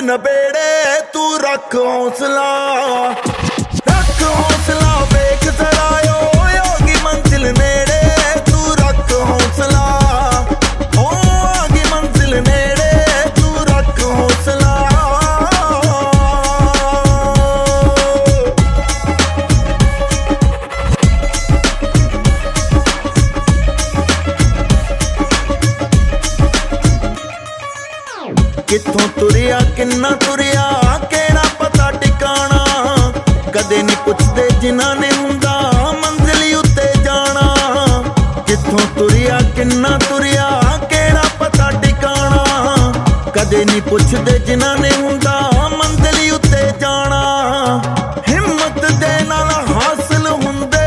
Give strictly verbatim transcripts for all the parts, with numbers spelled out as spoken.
नबेड़े तू रख हौसला, रख हौसला वेख जरा ओ होगी मंजिल नेड़े तू रख हौसला, ओ होगी मंजिल नेड़े तू रख हौसला। किथों तुरिया किन्ना तुरिया केड़ा पता टिकाना, कदे नहीं पुछदे जिन्हां ने हुंदा मंजिल उत्ते जाना। किथों तुरिया किन्ना तुरिया केड़ा पता टिकाना, कदे नहीं पुछदे जिन्हां ने हुंदा मंजिल उत्ते जाना। हिम्मत दे नाल हासिल हुंदे,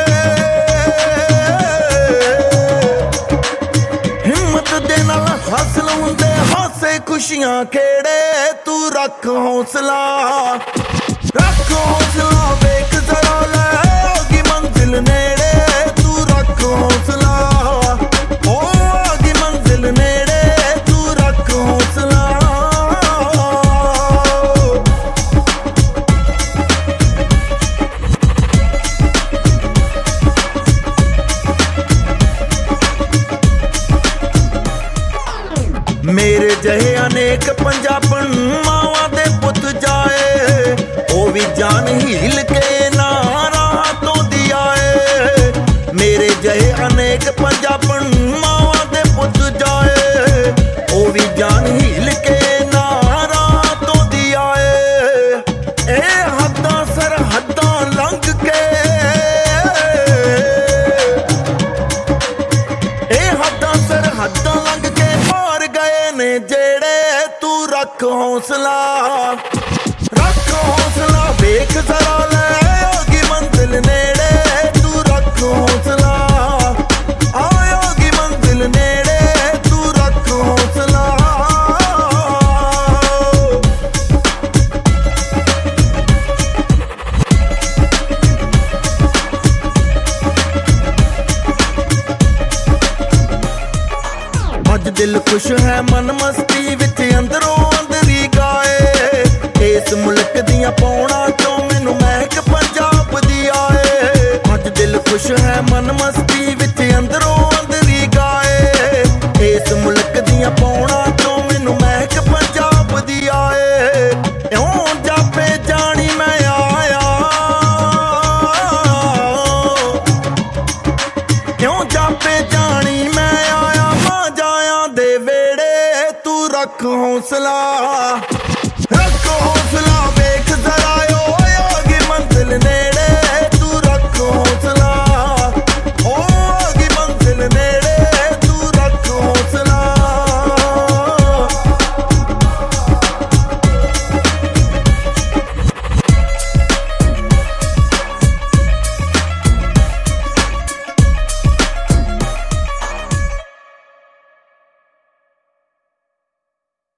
हिम्मत दे नाल हासिल हुंदे खुशियां खेड़े तू रख हौसला, रख हौसला वेख जरा ले होगी मंजिल नेड़े तू रख हौसला, ओ होगी मंजिल नेड़े तू रख हौसला। मेरे जहे अनेक पंजाबन मावां दे पुत जाए, ओ भी जान हील के ना राह तो दिया है। मेरे जहे अनेक पंजाबन मावां दे पुत जाए, ओ भी जान हील के ना राह तो दिया है। ए हद्दां सरहद्दां लंघ के, ए हद्दां सरहद्दां लंघ के पार गए ने जेड़े तू रख हौसला, रख हौसला वेख जरा ले होगी मंजिल नेड़े तू रख हौसला, आयोगी मंजिल नेड़े तू रख हौसला। अज दिल खुश है मन मस्ती विच अंदरों अंदरी गाए, इस मुल्क दियां पौड़ा चों मैनू महक पंजाब दी आए। अज दिल खुश है मन मस्ती विच अंदरों अंदरी गाए, इस मुल्क दियां पौड़ा चों मैनू महक पंजाब दी आए। इउं जापे जानी मैं आया, इउं जापे जानी मैं आया, मां जाया दे वेड़े तू रख हौसला।